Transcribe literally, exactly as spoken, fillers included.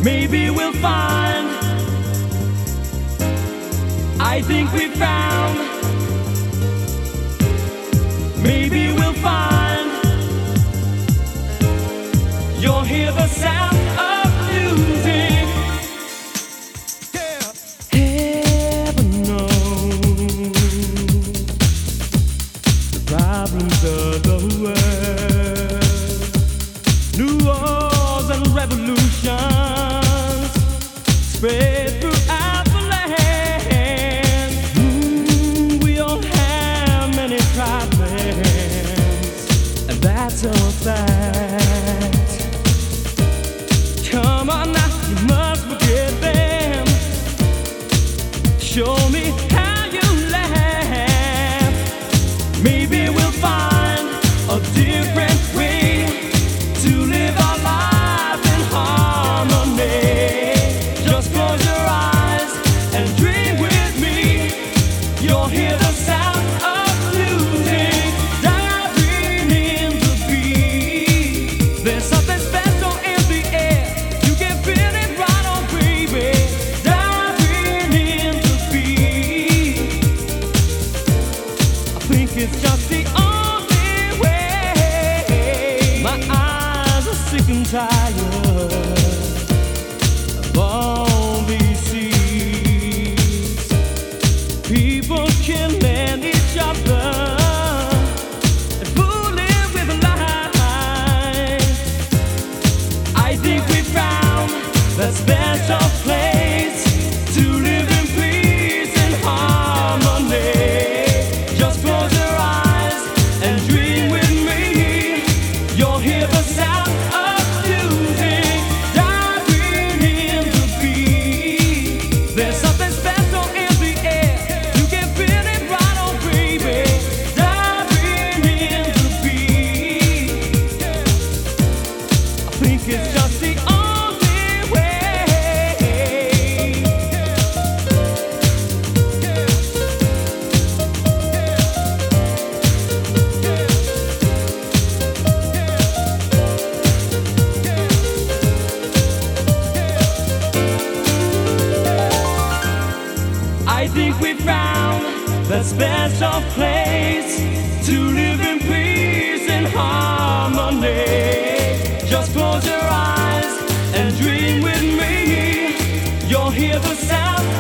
maybe we'll find. I think we found. Maybe we'll find. You'll hear the sound of music. Yeah. Heaven knows the problems of the world. New wars and revolutions spread throughout the land. Mm, we all have many problems, and that's a fact. Come on now, you must forget them. Show me how you laugh. Maybe we'll find a different way to live our life in harmony. Just close your eyes and dream with me. You'll hear the sound of music diving in the beat. There's something special in the air. You can feel it right on, baby. Diving in the beat. I think it's just the only way. My eyes are sick and tired of all these seas. People killing each other and fooling with lies. I think we found that special place to live in peace and harmony. Just close your eyes and dream with me. You'll hear the sound of music diving in the beat. There's something special in the air. You can feel it right on, baby. Diving in the beat. I think it's just the only way. I think we found that special place to live in peace and harmony. Just close your eyes and dream with me. You'll hear the sound